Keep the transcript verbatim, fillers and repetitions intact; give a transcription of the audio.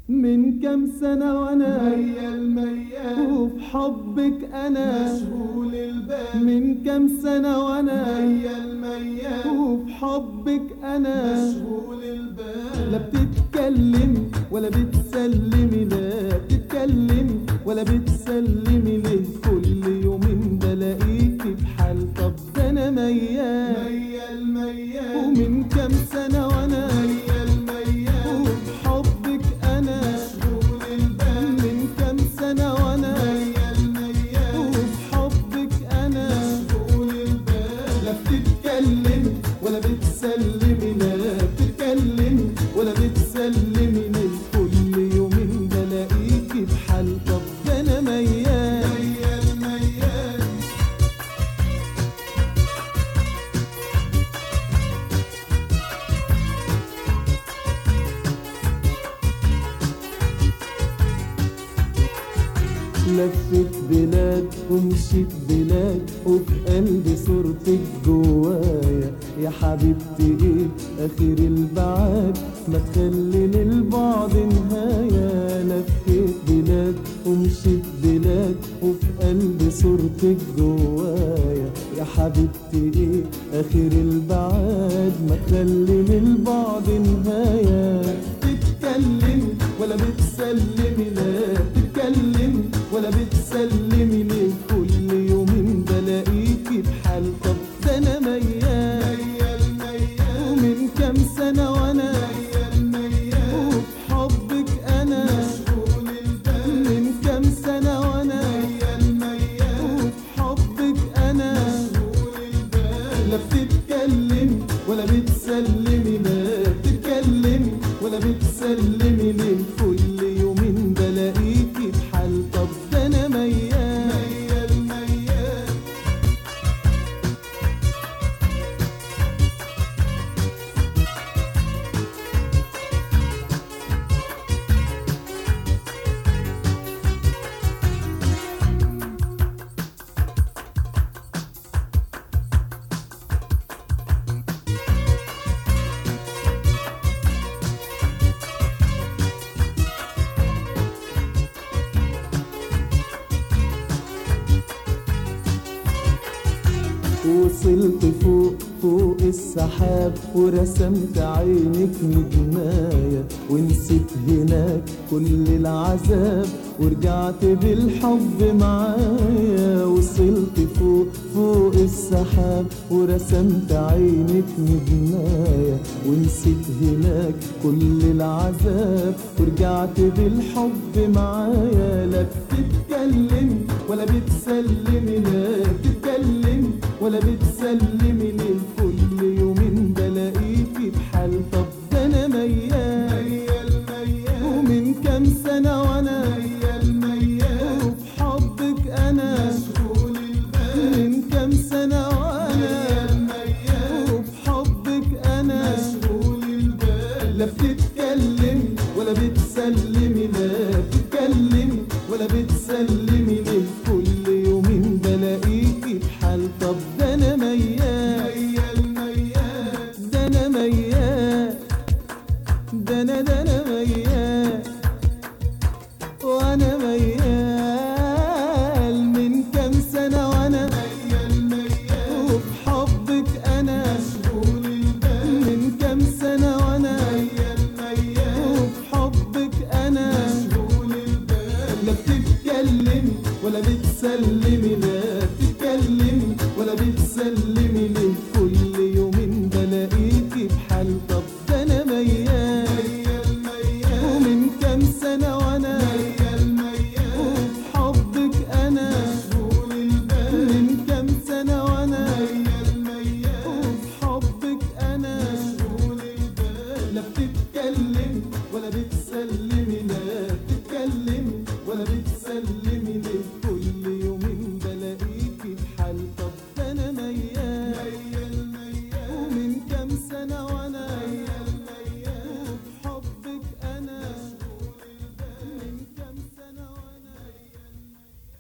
من كام سنة وانا ميال ميال وفي حبك انا مشغول البال. من كام سنة وانا ميال ميال وفي حبك انا مشغول البال. لا بتتكلم ولا بتسلمي، لا بتتكلم ولا بتسلمي، ليه كل يومين بلاقيكي بحال؟ طب ده انا ميال ميال ميال ومن كام سنة وانا ميال ميال وفي حبك انا مشغول البال. من كام سنة وانا ميال ميال وفي حبك انا مشغول البال. لا بتتكلم ولا بتسلمي، لا بتتكلم ولا بتسلمي، ليه كل يومين بلاقيكي بحال؟ طب ده انا ميال ميال ميال لفت بلاد ومشيت بلاد وفي قلبي صورتك جوايا، يا حبيبتي ايه اخر البعاد ما تخلي للبعد نهاية. لفت بلاد ومشيت بلاد وفي قلبي صورتك جوايا، يا حبيبتي ايه اخر البعاد ما تخلي للبعد نهاية. بتتكلم ولا بتسلمي، لا بتتكلم ولا بتسلمي، ليه كل يومين بلاقيكي بحال؟ طب ده انا ميال ميال ميال ومن كام سنة وانا ميال ميال وفي حبك انا مشغول البال. من كام سنة وانا ميال ميال وفي حبك انا مشغول البال. لا بتتكلم ولا بتسلمي، لا بتتكلم ولا بتسلمي، ليه كل يومين بلاقيكي بحال؟ طب ده انا ميال ميال ميال وصلت فوق فوق السحاب ورسمت عينك نجماية، ونسيت هناك كل العذاب ورجعت بالحب معايا. وصلت فوق فوق السحاب ورسمت عينك نجماية، ونسيت هناك كل العذاب ورجعت بالحب معايا. لا بتتكلم ولا بتسلمي، لا بتتكلم ولا بتسلمي، ليه كل يومين بلاقيكي بحال؟ طب ده انا ميال ميال ميال ومن كام سنة وانا ميال ميال وفي حبك انا مشغول البال. من كام سنة وانا ميال ميال وفي حبك انا مشغول البال. لا بتتكلم ولا بتسلمي، لا بتتكلم ولا بتسلمي، ليه كل يومين بلاقيكي بحال؟ طب ده انا ميال ميال ميال ده انا ميال ده انا ده انا ميال وانا ميال من كام سنة وانا ميال ميال وفي حبك انا مشغول البال. من كام سنة وانا ميال ميال وفي حبك انا مشغول البال. لا بتتكلم ولا بتسلمي،